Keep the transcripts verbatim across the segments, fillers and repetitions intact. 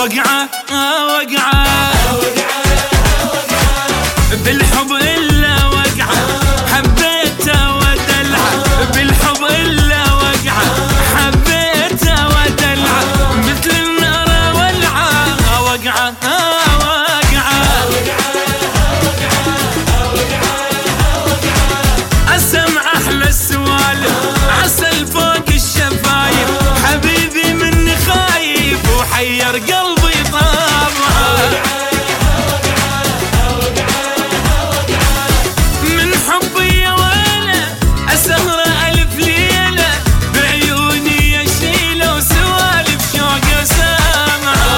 وقعة وقعة بالحب إلا وقعة حبيته ودلعه بالحب إلا وقعة حبيته ودلعه مثل النار ولعة وقعة وقعة أسمع أحلى السوالف عسل فوق الشفايف حبيبي مني خايف وحير قلبي طابعه من حبي يا ويله أسهر ألف ليلة بعيوني يشيله وسوالف شوق سامعه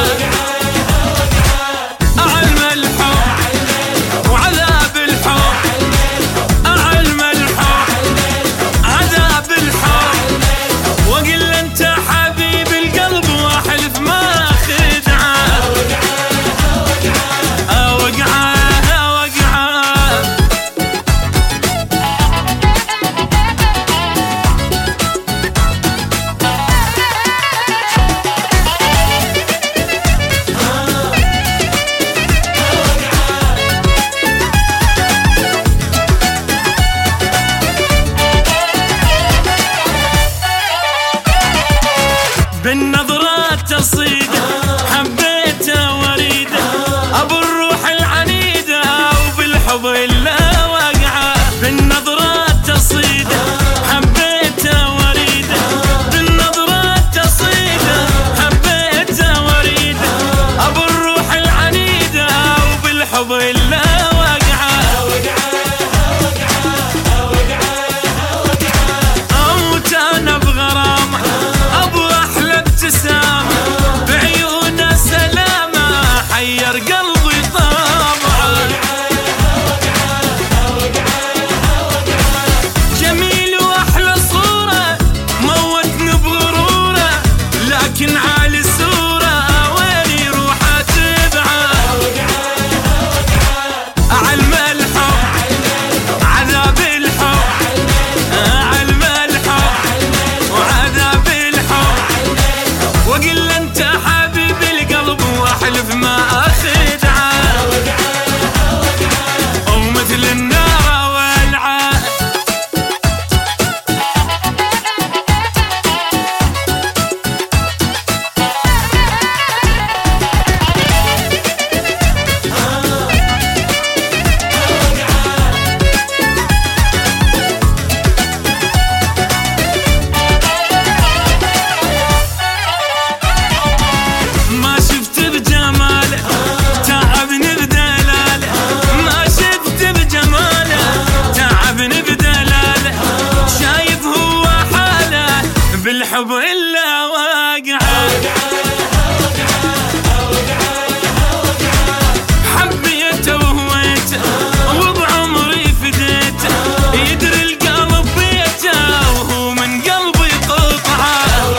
أعلم الحب وعذاب الحب أعلم الحب عذاب الحب وقل أنت حبيب القلب وأحلف ما خدعه وقعه بالنظرات تصيده حبيته وريده ابو الروح العنيده وبالحب الا وقعه بالنظرات تصيده حبيته وريده بالنظرات تصيده حبيته وريده ابو الروح العنيده وبالحب الا وقعه اموت انا بغرامه بعيونه سلامه حير قلبي طابعه جميل واحلى صوره موتني بغروره لكن عالي الصوره ويني روح اتبعه اعلم الحب عذاب الحب اعلم الحب وعذاب الحب وقل انت حبيب القلب واحلف ما اخدعه ومثل النار ولعه بالحب إلا وقعه حبيته وهويته وبعمري فديته يدري القلب بيته وهو من قلبي قطعه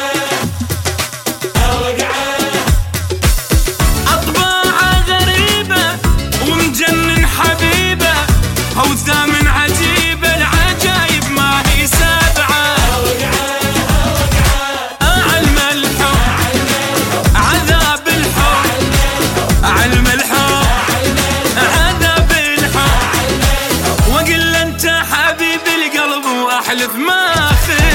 أطباعه غريبة ومجنن حبيبه أوثام عجيبة العجايب ما هي سابعه حبيب القلب واحلف ما اخذ